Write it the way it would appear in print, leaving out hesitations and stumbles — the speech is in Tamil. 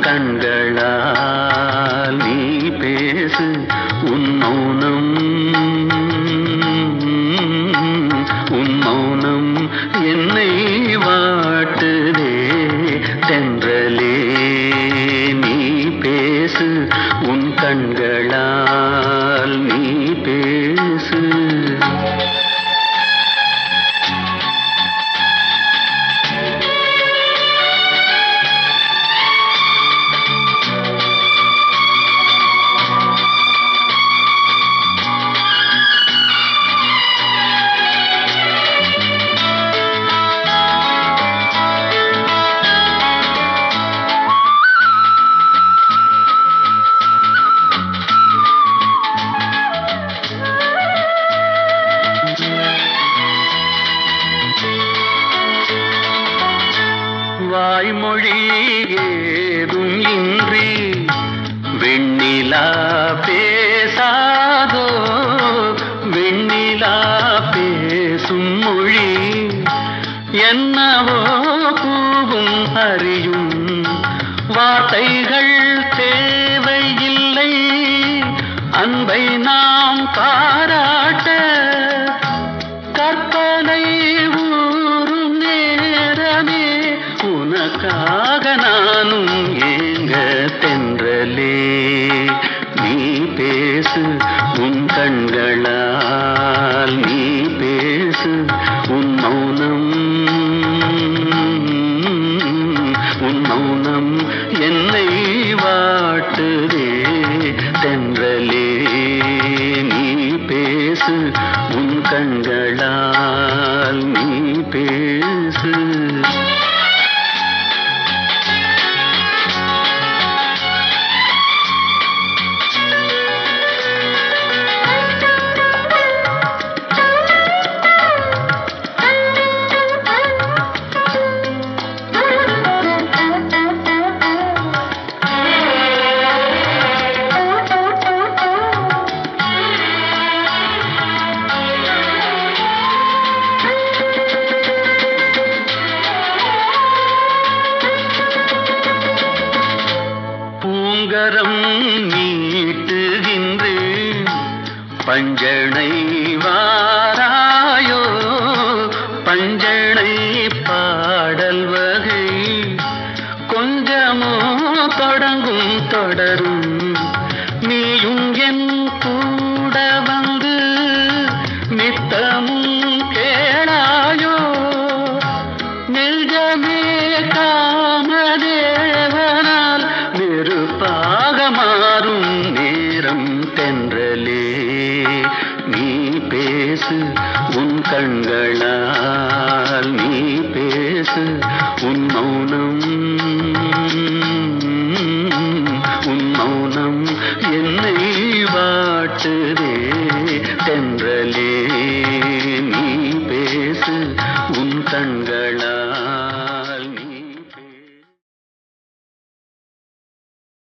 கண்களால் நீ பேசு உன் மௌனம் என்னை வாட்டுதே தென்றலே நீ பேசு உன் கண்களால் நீ பேசு. வாய்மொழி ஏதும் இன்றி வெண்ணிலா பேசாதோ வெண்ணிலா பேசும் மொழி என்னவோ கூவும் அறியும் வார்த்தைகள் தேவையில்லை அன்பை நாம் பாராட்ட கற்பனை ஊரும் நேரமே உனக்காக நானும் ஏங்க தென்றலே நீ பேசு உன் கண்களால் நீ பேசு உன் மௌனம் என்னை வாட்டுதே தென்றலே நீ பேசு உன் கண்களால் நீ பேசு. பூங்கரம் நீட்டுகின்றேன் பஞ்சனை வாராயோ பஞ்சனை பாடல் வகை கொஞ்சமோ தொடங்கும் தொடரும் நீயும் என் கூட வந்து நித்தமும் கேளாயோ நெஞ்சமே காமதேவனால் நெருப்பாக மாறும் நேரம் தென்றலே நீ பேசு உன் கண்களால் நீ பேசு உன் மௌனம் என்னை வாட்டுதே தென்றலே